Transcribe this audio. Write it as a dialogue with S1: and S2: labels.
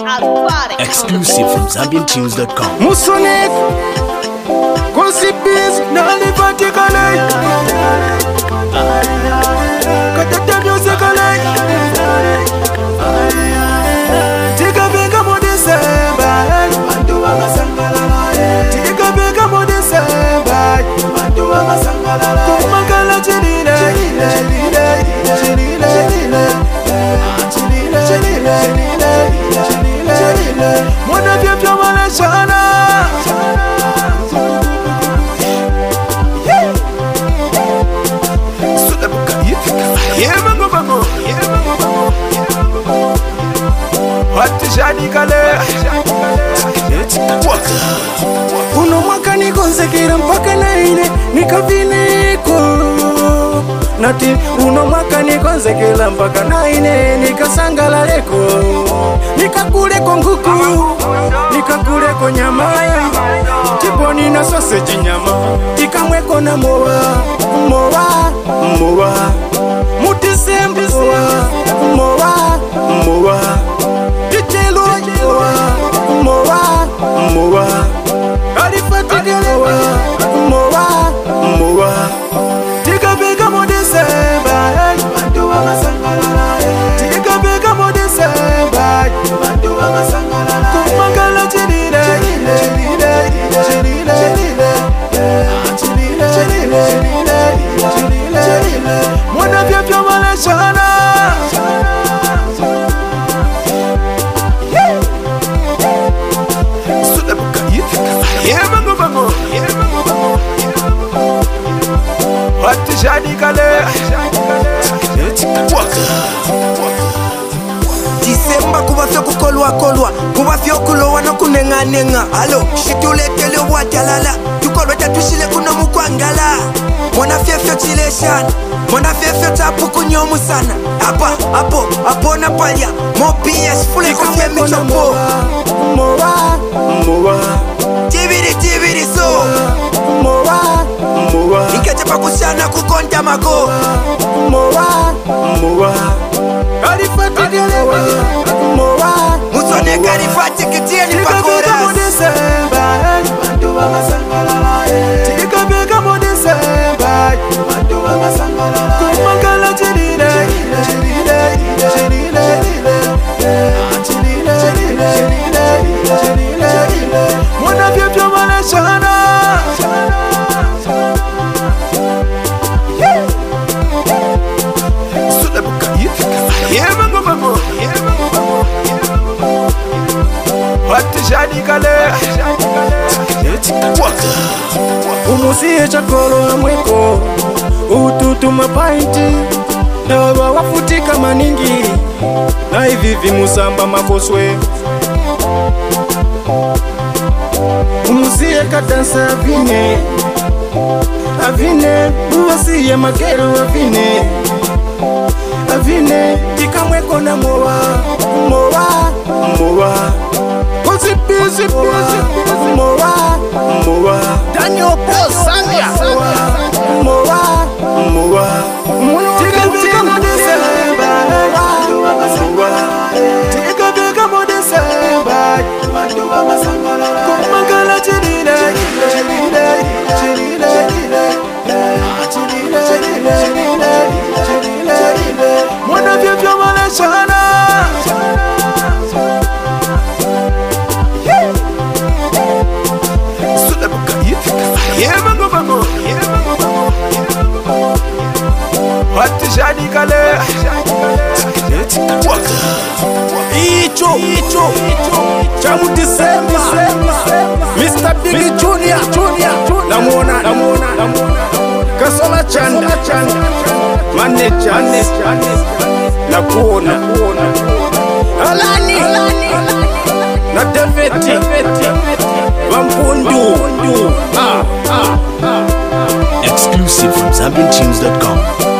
S1: Exclusive from ZambianTunes.com.
S2: Musonek, Gossipis, Nali Paticale, Katata Musicale, Tika Bega Modeseba, Mantua Sangala, Tika Bega Modeseba, Mantua Sangala, Kumagala Chilina, Mwana vya vya wala shana Sudabuka Yemango bango Hati shani kale Uno mwaka niko nsekira mpaka naine nikavineko Nati uno mwaka niko nsekira mpaka naine nikasangala leko Nikakule kwa nguku, nikakule kwa nyama Tiponi na sausage nyama Tikamweko na moa, moa, moa Mutisembu moa, moa, moa Tichelo moa, moa, moa Alifatigele moa, moa Tikabeka modeseba Mantua masangalala Tikabeka modeseba Mantua masangalala Kumangala chelile Mwana vya vya wala shana Sudabuka Yemango bango Hati shani kale
S3: Disemba kubafyo kukolwa kubafyo kulowa no kunenga Alo, shitulekele watalala Tukolwe tatushile kuno mukwangala Mwana fiefyo chileshan Mwana fiefyo tapu kunyomu sana Apo na palya Mo PS fule kufye michopo
S2: Moa, moa
S3: Tibiri so
S2: Moa, moa
S3: Ikeche pa kushana kukonta mago
S2: Moa, moa Alifatigele moa
S3: Musone karifati kitia ni pakoras
S2: Mantua masangalala Tikabeka modeseba Mantua masangalala Kumangala chelile Mwana vya vya wala shana Sudabuka Yemango bango Hati shani kale Umusiye chakolo amweko Ututu mapainti Dawa wafutika maningi Na hivi musamba makoswe Umusiye kadansa Avine Uwasiye makero Avine Tikamweko na moa Gossipisi moa
S1: Daniel Paul Zambia.
S2: Moa Tikabeka modeseba Tikabeka modeseba Mantua masangalala Kumangala chelile Mwana vya vya wala shana Sudabuka Yemango bango Hati shani kale Icho Chamu Disemba Mr. Biggie Junior Namuona Kasola Chanda Manager Nakuona Alani Na Daveti Wampundu
S1: Exclusive from ZambianTunes.com.